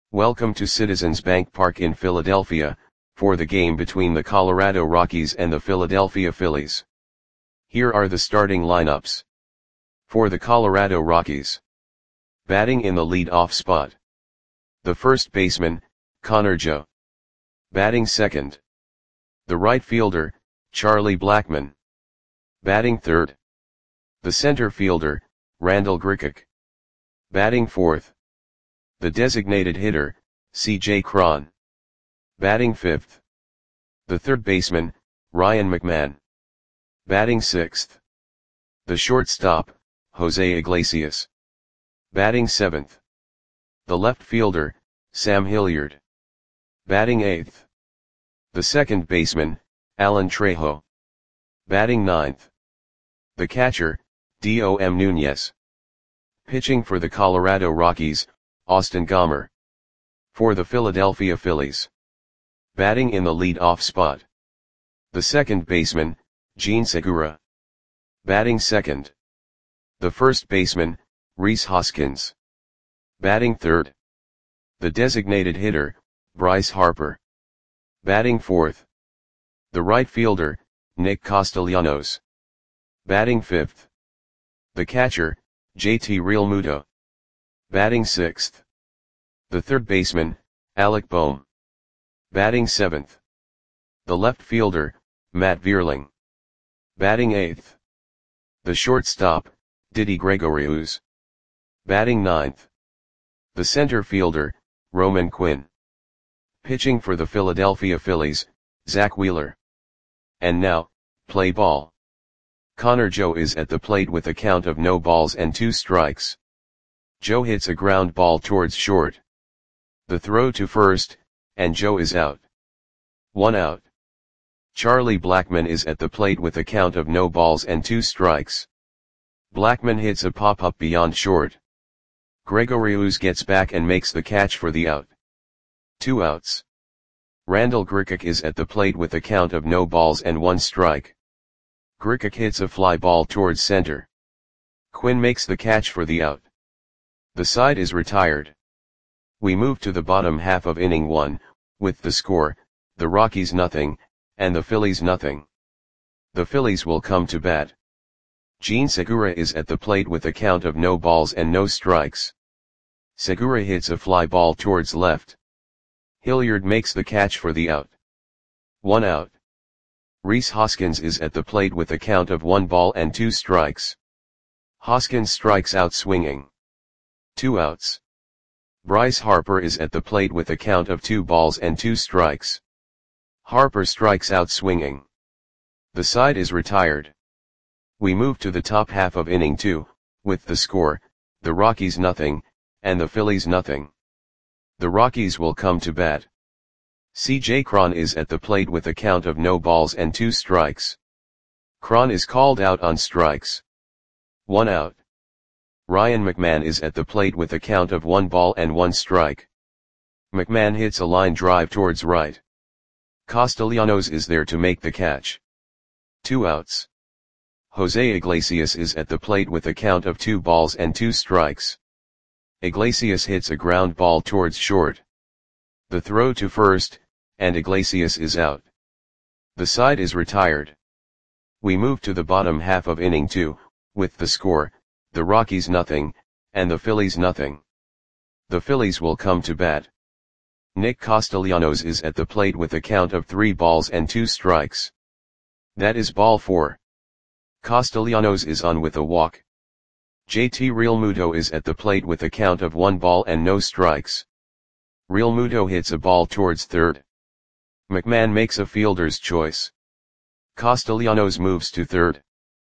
Welcome to Citizens Bank Park in Philadelphia, for the game between the Colorado Rockies and the Philadelphia Phillies. Here are the starting lineups. For the Colorado Rockies. Batting in the lead-off spot. The first baseman, Connor Joe. Batting second. The right fielder, Charlie Blackmon. Batting third. The center fielder, Randal Grichuk. Batting fourth. The designated hitter, C.J. Cron. Batting fifth. The third baseman, Ryan McMahon. Batting sixth. The shortstop, Jose Iglesias. Batting seventh. The left fielder, Sam Hilliard. Batting eighth. The second baseman, Alan Trejo. Batting ninth. The catcher, Dom Nunez. Pitching for the Colorado Rockies, Austin Gomber. For the Philadelphia Phillies. Batting in the lead-off spot. The second baseman, Jean Segura. Batting second. The first baseman, Rhys Hoskins. Batting third. The designated hitter, Bryce Harper. Batting fourth. The right fielder, Nick Castellanos. Batting fifth. The catcher, JT Realmuto. Batting sixth. The third baseman, Alec Bohm. Batting seventh. The left fielder, Matt Vierling. Batting eighth. The shortstop, Didi Gregorius. Batting ninth. The center fielder, Roman Quinn. Pitching for the Philadelphia Phillies, Zach Wheeler. And now, play ball. Connor Joe is at the plate with a count of no balls and 2 strikes. Joe hits a ground ball towards short. The throw to first, and Joe is out. 1 out. Charlie Blackmon is at the plate with a count of no balls and 2 strikes. Blackmon hits a pop-up beyond short. Gregorius gets back and makes the catch for the out. 2 outs. Randal Grichuk is at the plate with a count of no balls and 1 strike. Grichuk hits a fly ball towards center. Quinn makes the catch for the out. The side is retired. We move to the bottom half of inning 1, with the score, the Rockies nothing, and the Phillies nothing. The Phillies will come to bat. Jean Segura is at the plate with a count of no balls and no strikes. Segura hits a fly ball towards left. Hilliard makes the catch for the out. 1 out. Rhys Hoskins is at the plate with a count of 1 ball and 2 strikes. Hoskins strikes out swinging. 2 outs. Bryce Harper is at the plate with a count of 2 balls and 2 strikes. Harper strikes out swinging. The side is retired. We move to the top half of inning 2, with the score, the Rockies nothing, and the Phillies nothing. The Rockies will come to bat. C.J. Cron is at the plate with a count of no balls and 2 strikes. Cron is called out on strikes. 1 out. Ryan McMahon is at the plate with a count of 1 ball and 1 strike. McMahon hits a line drive towards right. Castellanos is there to make the catch. 2 outs. Jose Iglesias is at the plate with a count of 2 balls and 2 strikes. Iglesias hits a ground ball towards short. The throw to first, and Iglesias is out. The side is retired. We move to the bottom half of inning 2, with the score, the Rockies nothing, and the Phillies nothing. The Phillies will come to bat. Nick Castellanos is at the plate with a count of 3 balls and 2 strikes. That is ball 4. Castellanos is on with a walk. JT Realmuto is at the plate with a count of 1 ball and no strikes. Realmuto hits a ball towards third. McMahon makes a fielder's choice. Castellanos moves to third.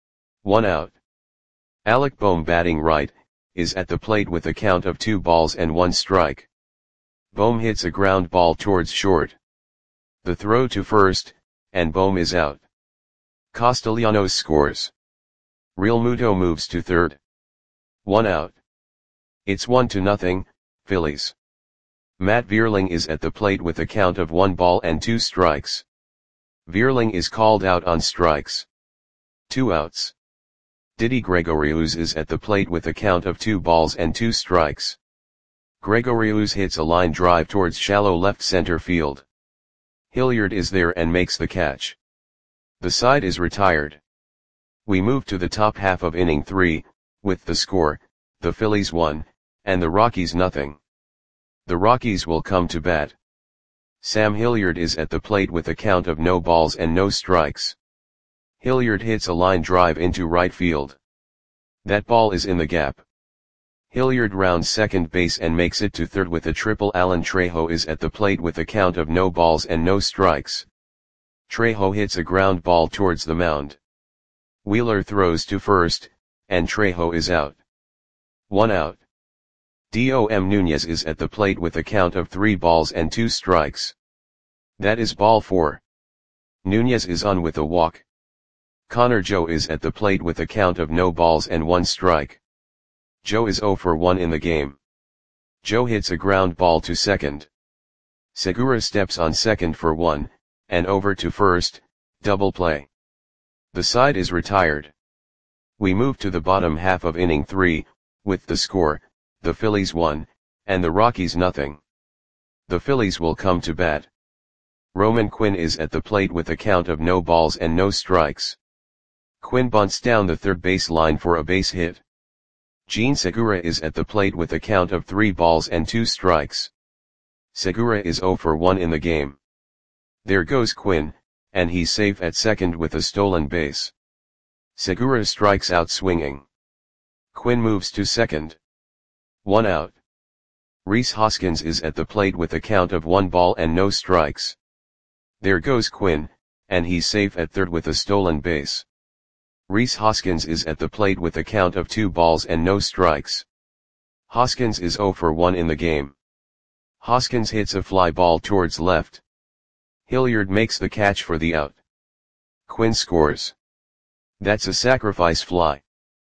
1 out. Alec Bohm batting right, is at the plate with a count of 2 balls and 1 strike. Bohm hits a ground ball towards short. The throw to first, and Bohm is out. Castellanos scores. Realmuto moves to third. 1 out. It's 1-0, Phillies. Matt Vierling is at the plate with a count of 1 ball and 2 strikes. Vierling is called out on strikes. 2 outs. Didi Gregorius is at the plate with a count of 2 balls and 2 strikes. Gregorius hits a line drive towards shallow left center field. Hilliard is there and makes the catch. The side is retired. We move to the top half of inning 3, with the score, the Phillies 1, and the Rockies nothing. The Rockies will come to bat. Sam Hilliard is at the plate with a count of no balls and no strikes. Hilliard hits a line drive into right field. That ball is in the gap. Hilliard rounds second base and makes it to third with a triple. Alan Trejo is at the plate with a count of no balls and no strikes. Trejo hits a ground ball towards the mound. Wheeler throws to first, and Trejo is out. 1 out. Dom Nunez is at the plate with a count of 3 balls and 2 strikes. That is ball 4. Nunez is on with a walk. Connor Joe is at the plate with a count of no balls and 1 strike. Joe is 0 for 1 in the game. Joe hits a ground ball to second. Segura steps on second for 1, and over to first, double play. The side is retired. We move to the bottom half of inning 3, with the score, the Phillies 1, and the Rockies nothing. The Phillies will come to bat. Roman Quinn is at the plate with a count of no balls and no strikes. Quinn bunts down the third base line for a base hit. Gene Segura is at the plate with a count of 3 balls and 2 strikes. Segura is 0 for 1 in the game. There goes Quinn, and he's safe at second with a stolen base. Segura strikes out swinging. Quinn moves to second. 1 out. Rhys Hoskins is at the plate with a count of 1 ball and no strikes. There goes Quinn, and he's safe at third with a stolen base. Rhys Hoskins is at the plate with a count of 2 balls and no strikes. Hoskins is 0 for 1 in the game. Hoskins hits a fly ball towards left. Hilliard makes the catch for the out. Quinn scores. That's a sacrifice fly.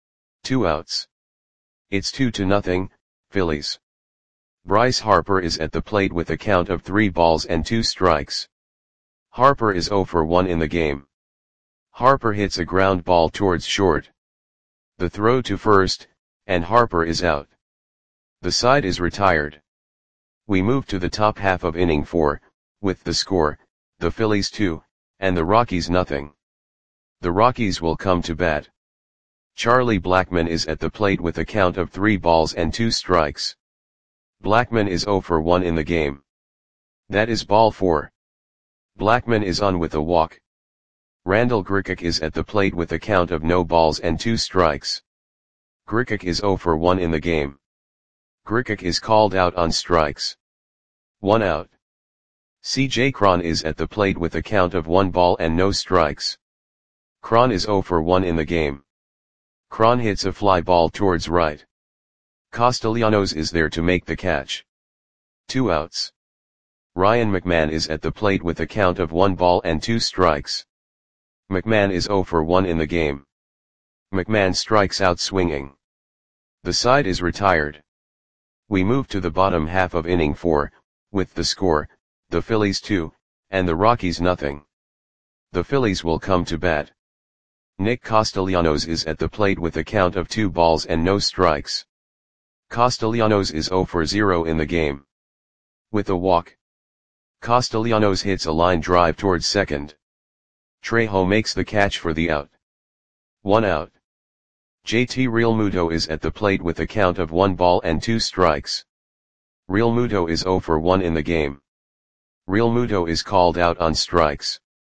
2 outs. It's 2-0, Phillies. Bryce Harper is at the plate with a count of 3 balls and 2 strikes. Harper is 0 for 1 in the game. Harper hits a ground ball towards short. The throw to first, and Harper is out. The side is retired. We move to the top half of inning 4, with the score, the Phillies 2, and the Rockies nothing. The Rockies will come to bat. Charlie Blackmon is at the plate with a count of 3 balls and 2 strikes. Blackmon is 0 for 1 in the game. That is ball 4. Blackmon is on with a walk. Randall Grichuk is at the plate with a count of no balls and 2 strikes. Grichuk is 0 for 1 in the game. Grichuk is called out on strikes. 1 out. C.J. Cron is at the plate with a count of 1 ball and no strikes. Cron is 0 for 1 in the game. Cron hits a fly ball towards right. Castellanos is there to make the catch. 2 outs. Ryan McMahon is at the plate with a count of 1 ball and 2 strikes. McMahon is 0 for 1 in the game. McMahon strikes out swinging. The side is retired. We move to the bottom half of inning 4, with the score, the Phillies 2, and the Rockies nothing. The Phillies will come to bat. Nick Castellanos is at the plate with a count of 2 balls and no strikes. Castellanos is 0 for 0 in the game. With a walk. Castellanos hits a line drive towards second. Trejo makes the catch for the out. 1 out. JT Realmuto is at the plate with a count of 1 ball and 2 strikes. Realmuto is 0 for 1 in the game. Realmuto is called out on strikes.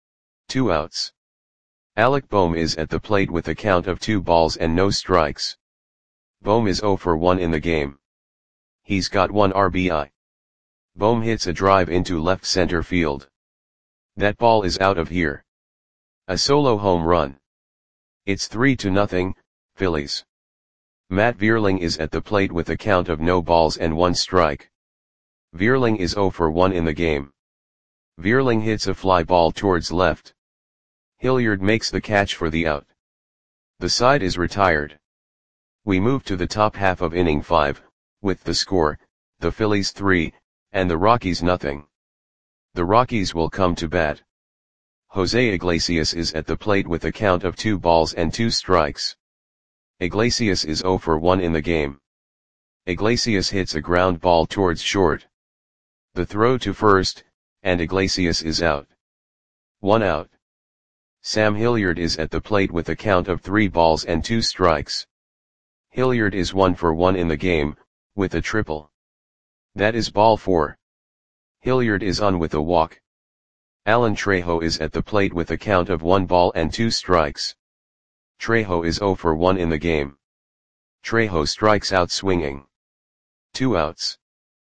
2 outs. Alec Bohm is at the plate with a count of 2 balls and no strikes. Bohm is 0 for 1 in the game. He's got 1 RBI. Bohm hits a drive into left center field. That ball is out of here. A solo home run. It's 3-0, Phillies. Matt Vierling is at the plate with a count of no balls and 1 strike. Vierling is 0 for 1 in the game. Vierling hits a fly ball towards left. Hilliard makes the catch for the out. The side is retired. We move to the top half of inning 5, with the score, the Phillies 3, and the Rockies nothing. The Rockies will come to bat. Jose Iglesias is at the plate with a count of 2 balls and 2 strikes. Iglesias is 0 for 1 in the game. Iglesias hits a ground ball towards short. The throw to first, and Iglesias is out. 1 out. Sam Hilliard is at the plate with a count of 3 balls and 2 strikes. Hilliard is 1 for 1 in the game, with a triple. That is ball 4. Hilliard is on with a walk. Alan Trejo is at the plate with a count of 1 ball and 2 strikes. Trejo is 0 for 1 in the game. Trejo strikes out swinging. 2 outs.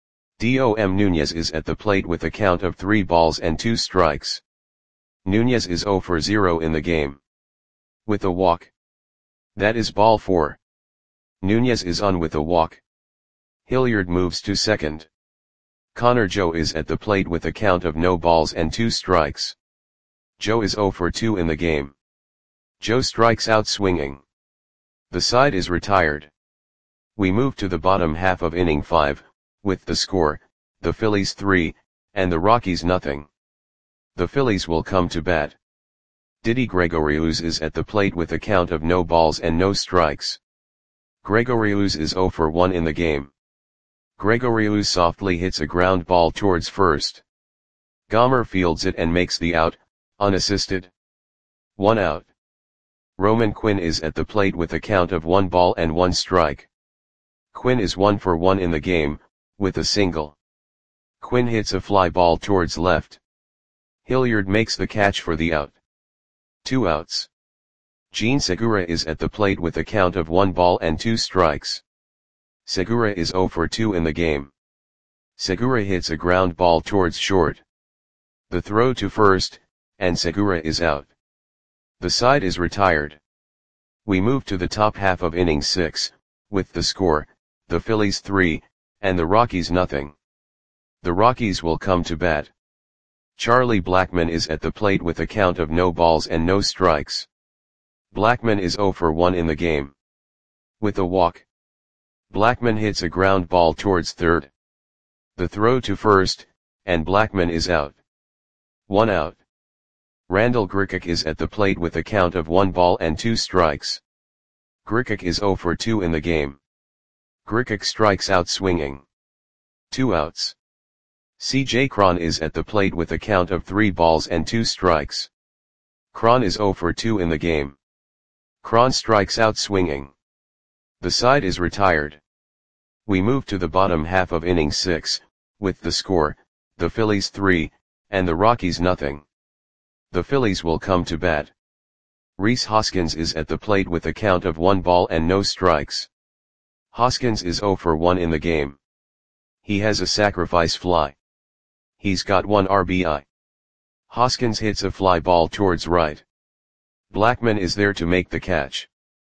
Dom Nunez is at the plate with a count of 3 balls and 2 strikes. Nunez is 0 for 0 in the game. With a walk. That is ball 4. Nunez is on with a walk. Hilliard moves to second. Connor Joe is at the plate with a count of no balls and 2 strikes. Joe is 0 for 2 in the game. Joe strikes out swinging. The side is retired. We move to the bottom half of inning 5, with the score, the Phillies 3, and the Rockies nothing. The Phillies will come to bat. Didi Gregorius is at the plate with a count of no balls and no strikes. Gregorius is 0 for 1 in the game. Gregorius softly hits a ground ball towards first. Gomer fields it and makes the out, unassisted. 1 out. Roman Quinn is at the plate with a count of 1 ball and 1 strike. Quinn is 1 for 1 in the game, with a single. Quinn hits a fly ball towards left. Hilliard makes the catch for the out. 2 outs. Gene Segura is at the plate with a count of 1 ball and 2 strikes. Segura is 0 for 2 in the game. Segura hits a ground ball towards short. The throw to first, and Segura is out. The side is retired. We move to the top half of inning 6, with the score, the Phillies 3, and the Rockies nothing. The Rockies will come to bat. Charlie Blackmon is at the plate with a count of no balls and no strikes. Blackmon is 0 for 1 in the game. With a walk. Blackmon hits a ground ball towards third. The throw to first, and Blackmon is out. 1 out. Randall Grichuk is at the plate with a count of 1 ball and 2 strikes. Grichuk is 0 for 2 in the game. Grichuk strikes out swinging. 2 outs. C.J. Cron is at the plate with a count of 3 balls and 2 strikes. Cron is 0 for 2 in the game. Cron strikes out swinging. The side is retired. We move to the bottom half of inning 6, with the score, the Phillies 3, and the Rockies nothing. The Phillies will come to bat. Rhys Hoskins is at the plate with a count of 1 ball and no strikes. Hoskins is 0 for 1 in the game. He has a sacrifice fly. He's got 1 RBI. Hoskins hits a fly ball towards right. Blackmon is there to make the catch.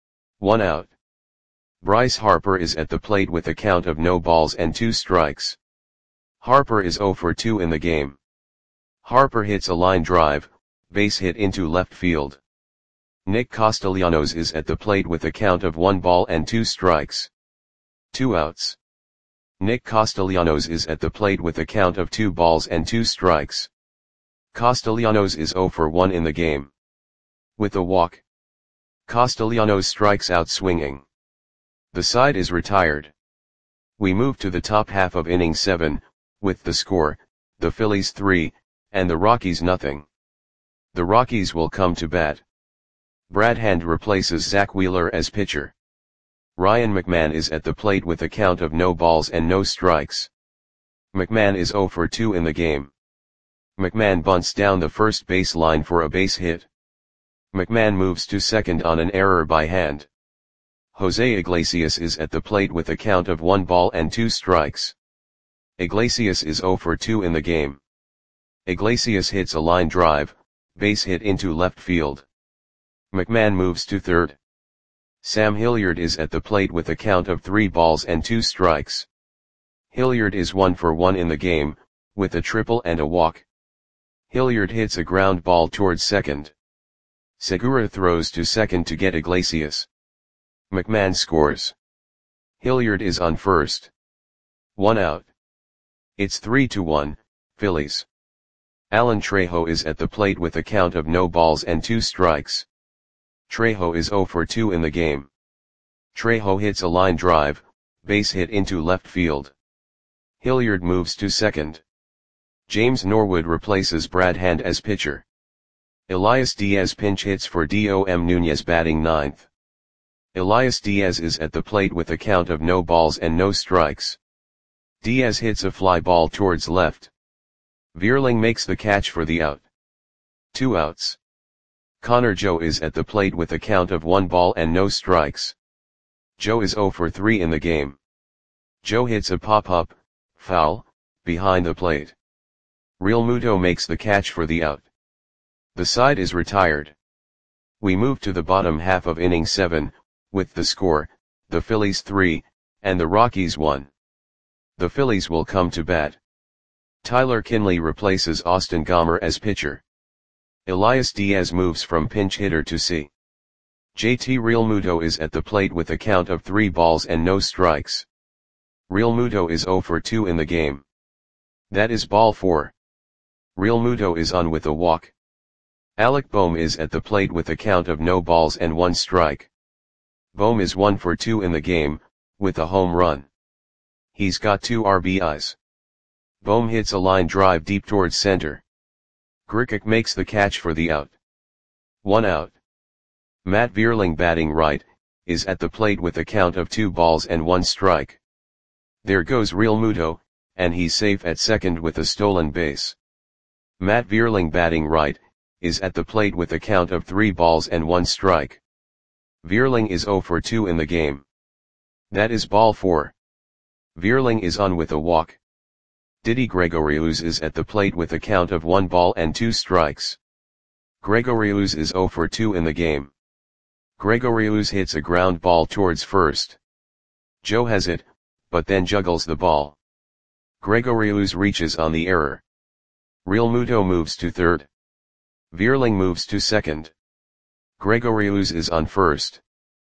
1 out. Bryce Harper is at the plate with a count of no balls and 2 strikes. Harper is 0 for 2 in the game. Harper hits a line drive, base hit into left field. Nick Castellanos is at the plate with a count of 1 ball and 2 strikes. 2 outs. Nick Castellanos is at the plate with a count of 2 balls and 2 strikes. Castellanos is 0 for 1 in the game. With a walk. Castellanos strikes out swinging. The side is retired. We move to the top half of inning 7, with the score, the Phillies 3, and the Rockies nothing. The Rockies will come to bat. Brad Hand replaces Zach Wheeler as pitcher. Ryan McMahon is at the plate with a count of no balls and no strikes. McMahon is 0 for 2 in the game. McMahon bunts down the first base line for a base hit. McMahon moves to second on an error by Hand. Jose Iglesias is at the plate with a count of 1 ball and 2 strikes. Iglesias is 0 for 2 in the game. Iglesias hits a line drive, base hit into left field. McMahon moves to third. Sam Hilliard is at the plate with a count of 3 balls and 2 strikes. Hilliard is 1 for 1 in the game, with a triple and a walk. Hilliard hits a ground ball towards second. Segura throws to second to get Iglesias. McMahon scores. Hilliard is on first. 1 out. It's 3-1, Phillies. Alan Trejo is at the plate with a count of no balls and 2 strikes. Trejo is 0 for 2 in the game. Trejo hits a line drive, base hit into left field. Hilliard moves to second. James Norwood replaces Brad Hand as pitcher. Elias Diaz pinch hits for Dom Nunez batting ninth. Elias Diaz is at the plate with a count of no balls and no strikes. Diaz hits a fly ball towards left. Vierling makes the catch for the out. 2 outs. Connor Joe is at the plate with a count of 1 ball and no strikes. Joe is 0 for 3 in the game. Joe hits a pop-up, foul, behind the plate. Real Muto makes the catch for the out. The side is retired. We move to the bottom half of inning 7, with the score, the Phillies 3, and the Rockies 1. The Phillies will come to bat. Tyler Kinley replaces Austin Gomber as pitcher. Elias Diaz moves from pinch hitter to C. JT Realmuto is at the plate with a count of 3 balls and no strikes. Realmuto is 0 for 2 in the game. That is ball 4. Realmuto is on with a walk. Alec Bohm is at the plate with a count of no balls and 1 strike. Bohm is 1 for 2 in the game, with a home run. He's got 2 RBIs. Bohm hits a line drive deep towards center. Grichuk makes the catch for the out. 1 out. Matt Vierling batting right, is at the plate with a count of 2 balls and 1 strike. There goes Realmuto, and he's safe at second with a stolen base. Matt Vierling batting right, is at the plate with a count of 3 balls and 1 strike. Vierling is 0 for 2 in the game. That is ball 4. Vierling is on with a walk. Didi Gregorius is at the plate with a count of 1 ball and 2 strikes. Gregorius is 0 for 2 in the game. Gregorius hits a ground ball towards first. Joe has it, but then juggles the ball. Gregorius reaches on the error. Realmuto moves to third. Vierling moves to second. Gregorius is on first.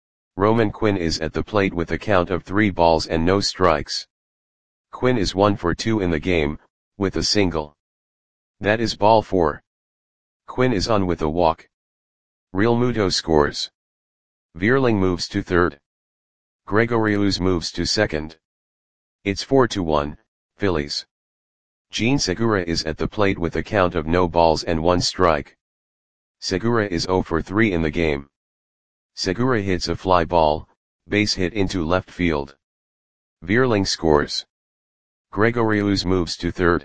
Roman Quinn is at the plate with a count of 3 balls and no strikes. Quinn is 1 for 2 in the game, with a single. That is ball 4. Quinn is on with a walk. Realmuto scores. Vierling moves to third. Gregorius moves to second. It's 4-1, Phillies. Jean Segura is at the plate with a count of no balls and 1 strike. Segura is 0 for 3 in the game. Segura hits a fly ball, base hit into left field. Vierling scores. Gregorius moves to third.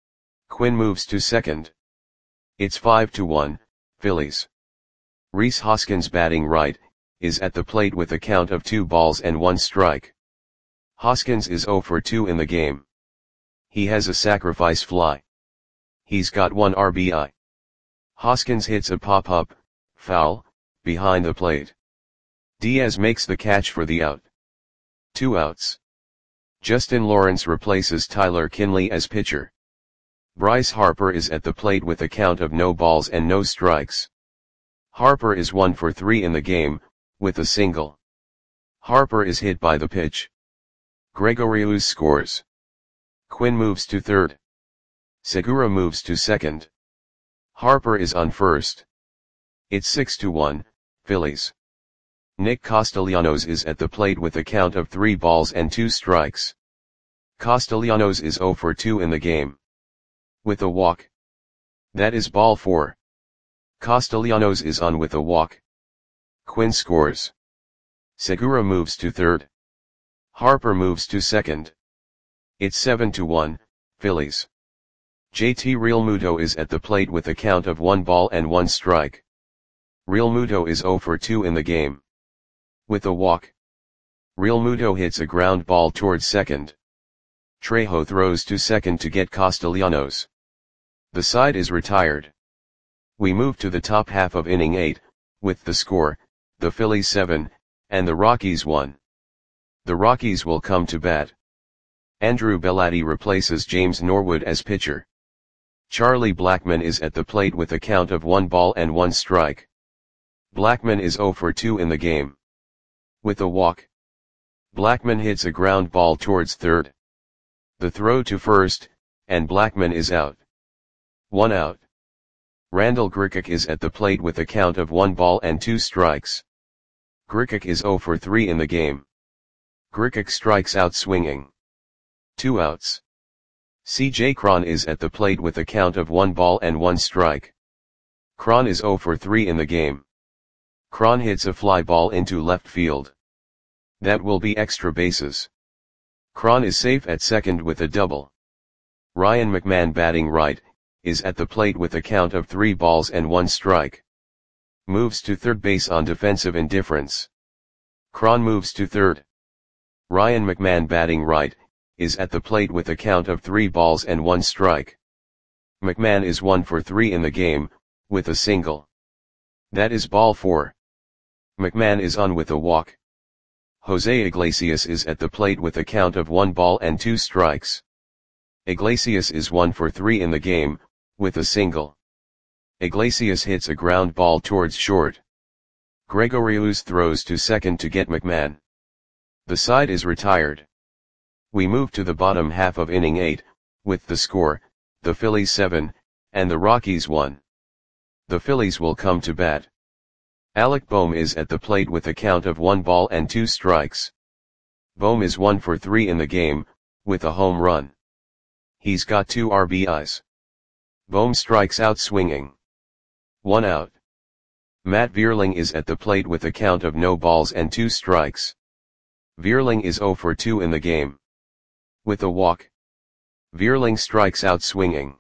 Quinn moves to second. It's 5-1, Phillies. Rhys Hoskins batting right, is at the plate with a count of 2 balls and 1 strike. Hoskins is 0 for 2 in the game. He has a sacrifice fly. He's got 1 RBI. Hoskins hits a pop-up, foul, behind the plate. Diaz makes the catch for the out. 2 outs. Justin Lawrence replaces Tyler Kinley as pitcher. Bryce Harper is at the plate with a count of no balls and no strikes. Harper is 1 for 3 in the game, with a single. Harper is hit by the pitch. Gregorius scores. Quinn moves to third. Segura moves to second. Harper is on first. It's 6-1, Phillies. Nick Castellanos is at the plate with a count of 3 balls and 2 strikes. Castellanos is 0 for 2 in the game. With a walk. That is ball 4. Castellanos is on with a walk. Quinn scores. Segura moves to third. Harper moves to second. It's 7-1, Phillies. JT Realmuto is at the plate with a count of 1 ball and 1 strike. Realmuto is 0 for 2 in the game. With a walk. Realmuto hits a ground ball towards second. Trejo throws to second to get Castellanos. The side is retired. We move to the top half of inning 8, with the score, the Phillies 7, and the Rockies 1. The Rockies will come to bat. Andrew Bellotti replaces James Norwood as pitcher. Charlie Blackmon is at the plate with a count of 1 ball and 1 strike. Blackmon is 0 for 2 in the game. With a walk. Blackmon hits a ground ball towards third. The throw to first, and Blackmon is out. 1 out. Randall Grichuk is at the plate with a count of 1 ball and 2 strikes. Grichuk is 0 for 3 in the game. Grichuk strikes out swinging. 2 outs. C.J. Cron is at the plate with a count of 1 ball and 1 strike. Cron is 0 for 3 in the game. Cron hits a fly ball into left field. That will be extra bases. Cron is safe at second with a double. Ryan McMahon batting right, is at the plate with a count of 3 balls and 1 strike. Moves to third base on defensive indifference. Cron moves to third. Ryan McMahon batting right, is at the plate with a count of 3 balls and 1 strike. McMahon is 1 for 3 in the game, with a single. That is ball 4. McMahon is on with a walk. Jose Iglesias is at the plate with a count of 1 ball and 2 strikes. Iglesias is 1 for 3 in the game, with a single. Iglesias hits a ground ball towards short. Gregorius throws to second to get McMahon. The side is retired. We move to the bottom half of inning 8, with the score, the Phillies 7, and the Rockies 1. The Phillies will come to bat. Alec Bohm is at the plate with a count of 1 ball and 2 strikes. Bohm is 1 for 3 in the game, with a home run. He's got 2 RBIs. Bohm strikes out swinging. 1 out. Matt Vierling is at the plate with a count of no balls and 2 strikes. Vierling is 0 for 2 in the game. With a walk. Vierling strikes out swinging.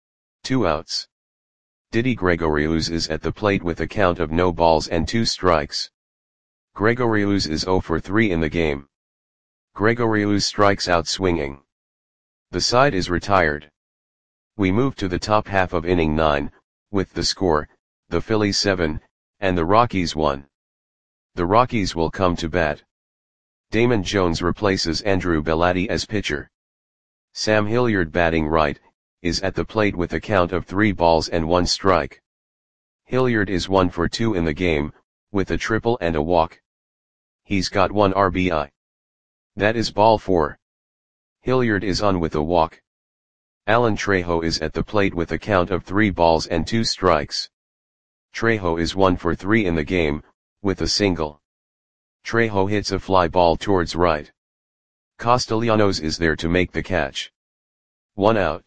2 outs. Didi Gregorius is at the plate with a count of no balls and 2 strikes. Gregorius is 0 for 3 in the game. Gregorius strikes out swinging. The side is retired. We move to the top half of inning 9, with the score, the Phillies 7, and the Rockies 1. The Rockies will come to bat. Damon Jones replaces Andrew Bellotti as pitcher. Sam Hilliard batting right, is at the plate with a count of 3 balls and 1 strike. Hilliard is 1 for 2 in the game, with a triple and a walk. He's got 1 RBI. That is ball 4. Hilliard is on with a walk. Alan Trejo is at the plate with a count of 3 balls and 2 strikes. Trejo is 1 for 3 in the game, with a single. Trejo hits a fly ball towards right. Castellanos is there to make the catch. 1 out.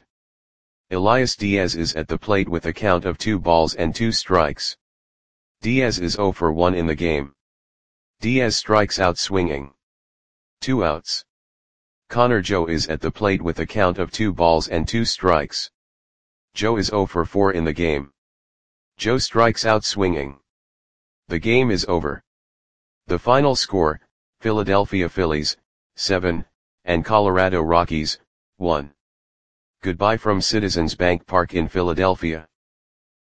Elias Diaz is at the plate with a count of 2 balls and 2 strikes. Diaz is 0 for 1 in the game. Diaz strikes out swinging. 2 outs. Connor Joe is at the plate with a count of 2 balls and 2 strikes. Joe is 0 for 4 in the game. Joe strikes out swinging. The game is over. The final score, Philadelphia Phillies, 7, and Colorado Rockies, 1. Goodbye from Citizens Bank Park in Philadelphia.